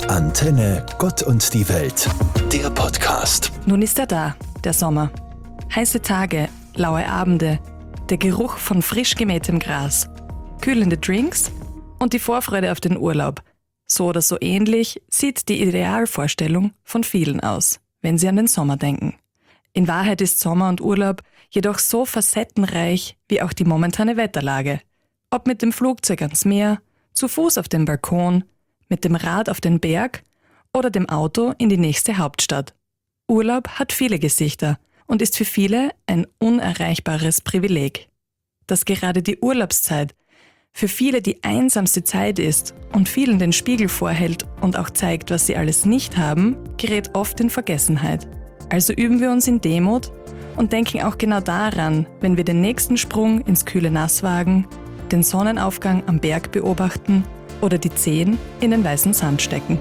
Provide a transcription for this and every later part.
Antenne Gott und die Welt, der Podcast. Nun ist er da, der Sommer. Heiße Tage, laue Abende, der Geruch von frisch gemähtem Gras, kühlende Drinks und die Vorfreude auf den Urlaub. So oder so ähnlich sieht die Idealvorstellung von vielen aus, wenn sie an den Sommer denken. In Wahrheit ist Sommer und Urlaub jedoch so facettenreich wie auch die momentane Wetterlage. Ob mit dem Flugzeug ans Meer, zu Fuß auf dem Balkon, mit dem Rad auf den Berg oder dem Auto in die nächste Hauptstadt. Urlaub hat viele Gesichter und ist für viele ein unerreichbares Privileg. Dass gerade die Urlaubszeit für viele die einsamste Zeit ist und vielen den Spiegel vorhält und auch zeigt, was sie alles nicht haben, gerät oft in Vergessenheit. Also üben wir uns in Demut und denken auch genau daran, wenn wir den nächsten Sprung ins kühle Nass wagen, den Sonnenaufgang am Berg beobachten oder die Zehen in den weißen Sand stecken.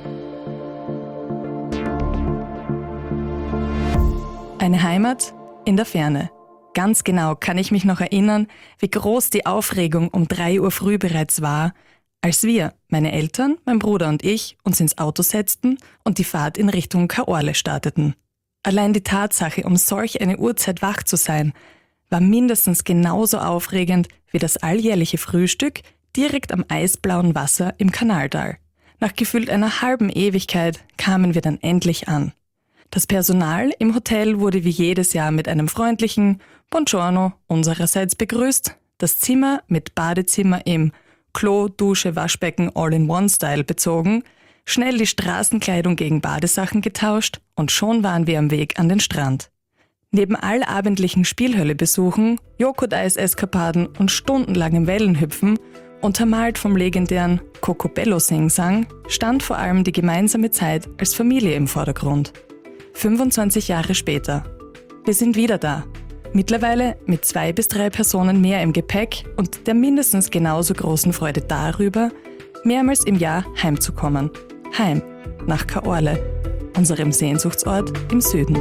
Eine Heimat in der Ferne. Ganz genau kann ich mich noch erinnern, wie groß die Aufregung um 3 Uhr früh bereits war, als wir, meine Eltern, mein Bruder und ich, uns ins Auto setzten und die Fahrt in Richtung Kaorle starteten. Allein die Tatsache, um solch eine Uhrzeit wach zu sein, war mindestens genauso aufregend wie das alljährliche Frühstück direkt am eisblauen Wasser im Kanaltal. Nach gefühlt einer halben Ewigkeit kamen wir dann endlich an. Das Personal im Hotel wurde wie jedes Jahr mit einem freundlichen Buongiorno unsererseits begrüßt, das Zimmer mit Badezimmer im Klo, Dusche, Waschbecken All-in-One-Style bezogen, schnell die Straßenkleidung gegen Badesachen getauscht und schon waren wir am Weg an den Strand. Neben allabendlichen Spielhölle-Besuchen, Joghurt-Eis-Eskapaden und stundenlangem Wellenhüpfen, untermalt vom legendären Cocobello-Singsang, stand vor allem die gemeinsame Zeit als Familie im Vordergrund. 25 Jahre später. Wir sind wieder da. Mittlerweile mit 2 bis 3 Personen mehr im Gepäck und der mindestens genauso großen Freude darüber, mehrmals im Jahr heimzukommen. Heim, nach Kaorle, unserem Sehnsuchtsort im Süden.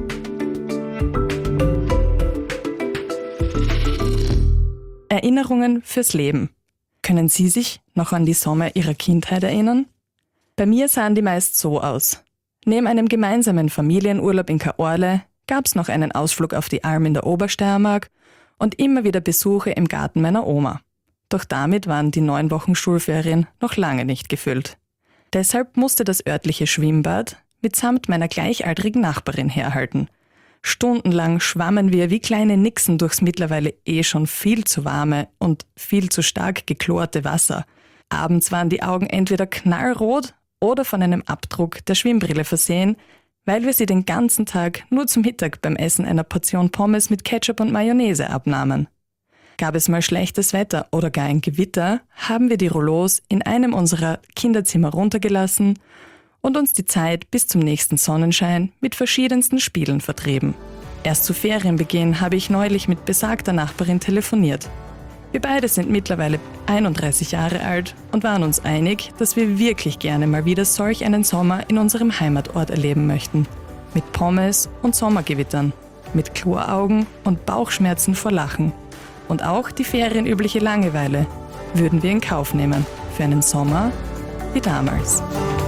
Erinnerungen fürs Leben. Können Sie sich noch an die Sommer Ihrer Kindheit erinnern? Bei mir sahen die meist so aus. Neben einem gemeinsamen Familienurlaub in Kaorle gab es noch einen Ausflug auf die Alm in der Obersteiermark und immer wieder Besuche im Garten meiner Oma. Doch damit waren die 9 Wochen Schulferien noch lange nicht gefüllt. Deshalb musste das örtliche Schwimmbad mitsamt meiner gleichaltrigen Nachbarin herhalten. Stundenlang schwammen wir wie kleine Nixen durchs mittlerweile schon viel zu warme und viel zu stark geklorte Wasser. Abends waren die Augen entweder knallrot oder von einem Abdruck der Schwimmbrille versehen, weil wir sie den ganzen Tag nur zum Mittag beim Essen einer Portion Pommes mit Ketchup und Mayonnaise abnahmen. Gab es mal schlechtes Wetter oder gar ein Gewitter, haben wir die Rollos in einem unserer Kinderzimmer runtergelassen und uns die Zeit bis zum nächsten Sonnenschein mit verschiedensten Spielen vertrieben. Erst zu Ferienbeginn habe ich neulich mit besagter Nachbarin telefoniert. Wir beide sind mittlerweile 31 Jahre alt und waren uns einig, dass wir wirklich gerne mal wieder solch einen Sommer in unserem Heimatort erleben möchten. Mit Pommes und Sommergewittern, mit Chloraugen und Bauchschmerzen vor Lachen. Und auch die ferienübliche Langeweile würden wir in Kauf nehmen für einen Sommer wie damals.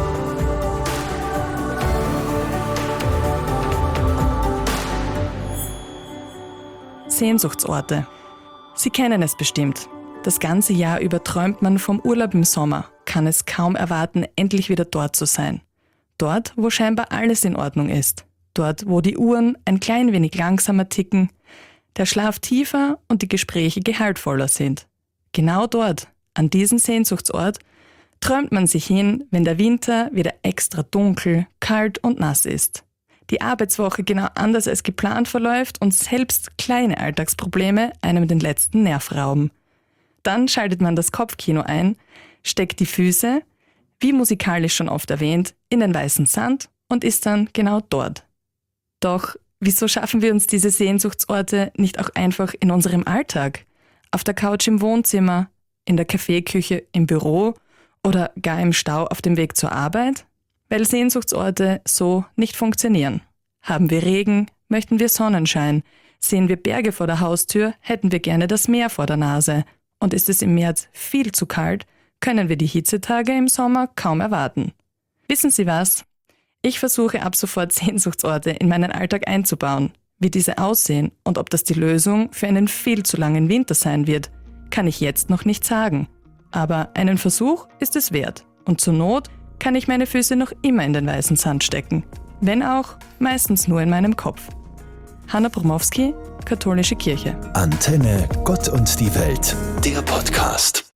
Sehnsuchtsorte. Sie kennen es bestimmt. Das ganze Jahr über träumt man vom Urlaub im Sommer, kann es kaum erwarten, endlich wieder dort zu sein. Dort, wo scheinbar alles in Ordnung ist. Dort, wo die Uhren ein klein wenig langsamer ticken, der Schlaf tiefer und die Gespräche gehaltvoller sind. Genau dort, an diesen Sehnsuchtsort, träumt man sich hin, wenn der Winter wieder extra dunkel, kalt und nass ist. Die Arbeitswoche genau anders als geplant verläuft und selbst kleine Alltagsprobleme einem den letzten Nerv rauben. Dann schaltet man das Kopfkino ein, steckt die Füße, wie musikalisch schon oft erwähnt, in den weißen Sand und ist dann genau dort. Doch wieso schaffen wir uns diese Sehnsuchtsorte nicht auch einfach in unserem Alltag? Auf der Couch im Wohnzimmer, in der Kaffeeküche im Büro oder gar im Stau auf dem Weg zur Arbeit? Weil Sehnsuchtsorte so nicht funktionieren. Haben wir Regen, möchten wir Sonnenschein. Sehen wir Berge vor der Haustür, hätten wir gerne das Meer vor der Nase. Und ist es im März viel zu kalt, können wir die Hitzetage im Sommer kaum erwarten. Wissen Sie was? Ich versuche ab sofort Sehnsuchtsorte in meinen Alltag einzubauen. Wie diese aussehen und ob das die Lösung für einen viel zu langen Winter sein wird, kann ich jetzt noch nicht sagen. Aber einen Versuch ist es wert. Und zur Not kann ich meine Füße noch immer in den weißen Sand stecken. Wenn auch, meistens nur in meinem Kopf. Hanna Bromowski, Katholische Kirche. Antenne Gott und die Welt, der Podcast.